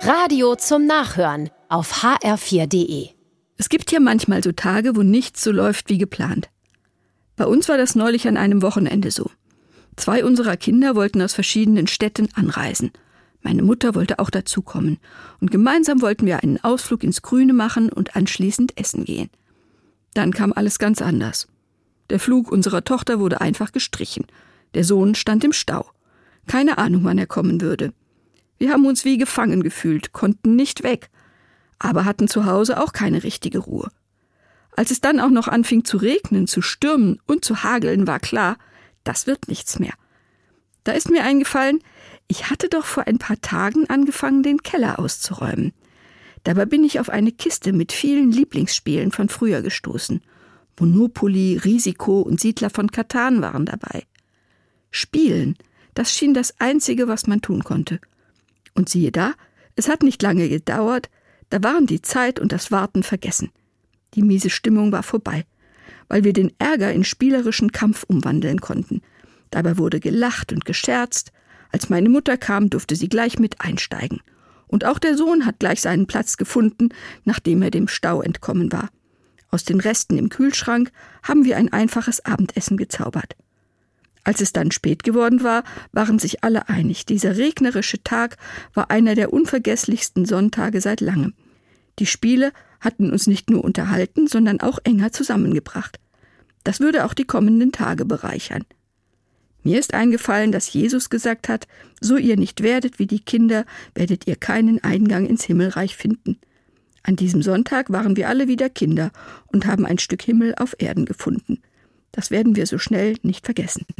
Radio zum Nachhören auf hr4.de. Es gibt ja manchmal so Tage, wo nichts so läuft wie geplant. Bei uns war das neulich an einem Wochenende so. 2 unserer Kinder wollten aus verschiedenen Städten anreisen. Meine Mutter wollte auch dazukommen. Und gemeinsam wollten wir einen Ausflug ins Grüne machen und anschließend essen gehen. Dann kam alles ganz anders. Der Flug unserer Tochter wurde einfach gestrichen. Der Sohn stand im Stau. Keine Ahnung, wann er kommen würde. Wir haben uns wie gefangen gefühlt, konnten nicht weg, aber hatten zu Hause auch keine richtige Ruhe. Als es dann auch noch anfing zu regnen, zu stürmen und zu hageln, war klar, das wird nichts mehr. Da ist mir eingefallen, ich hatte doch vor ein paar Tagen angefangen, den Keller auszuräumen. Dabei bin ich auf eine Kiste mit vielen Lieblingsspielen von früher gestoßen. Monopoly, Risiko und Siedler von Catan waren dabei. Spielen, das schien das Einzige, was man tun konnte. Und siehe da, es hat nicht lange gedauert, da waren die Zeit und das Warten vergessen. Die miese Stimmung war vorbei, weil wir den Ärger in spielerischen Kampf umwandeln konnten. Dabei wurde gelacht und gescherzt. Als meine Mutter kam, durfte sie gleich mit einsteigen. Und auch der Sohn hat gleich seinen Platz gefunden, nachdem er dem Stau entkommen war. Aus den Resten im Kühlschrank haben wir ein einfaches Abendessen gezaubert. Als es dann spät geworden war, waren sich alle einig, dieser regnerische Tag war einer der unvergesslichsten Sonntage seit langem. Die Spiele hatten uns nicht nur unterhalten, sondern auch enger zusammengebracht. Das würde auch die kommenden Tage bereichern. Mir ist eingefallen, dass Jesus gesagt hat, so ihr nicht werdet wie die Kinder, werdet ihr keinen Eingang ins Himmelreich finden. An diesem Sonntag waren wir alle wieder Kinder und haben ein Stück Himmel auf Erden gefunden. Das werden wir so schnell nicht vergessen.